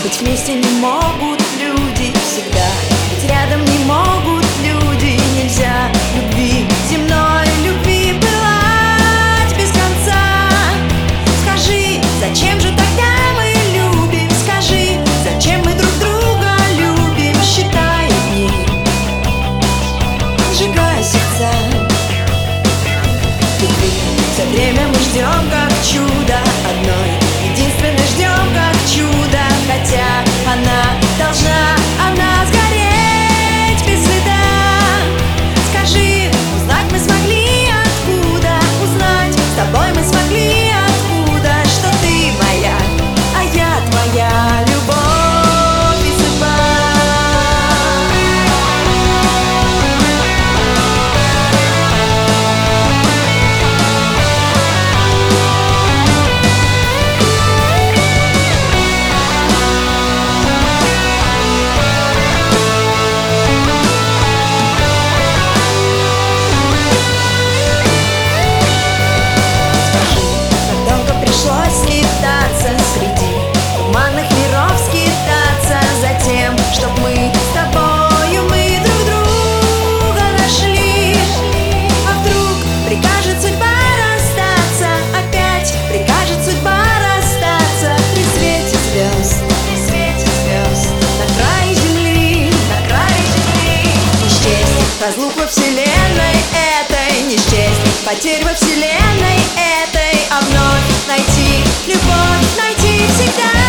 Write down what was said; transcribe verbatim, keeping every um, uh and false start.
Быть вместе не могут люди всегда, быть рядом не могут люди. Нельзя любви, земной любви пылать без конца. Скажи, зачем же тогда мы любим? Скажи, зачем мы друг друга любим? Считай дни, сжигая сердца. Любви все время мы ждем как чудо одной, единственной ждем как чудо. Хотя она должна, она сгореть без следа. Скажи, узнать мы смогли откуда? Узнать с тобой мы смогли откуда? Что ты моя, а я твоя, любовь и судьба. Разлук во вселенной этой не счесть, потерь во вселенной этой, а вновь найти любовь, найти всегда.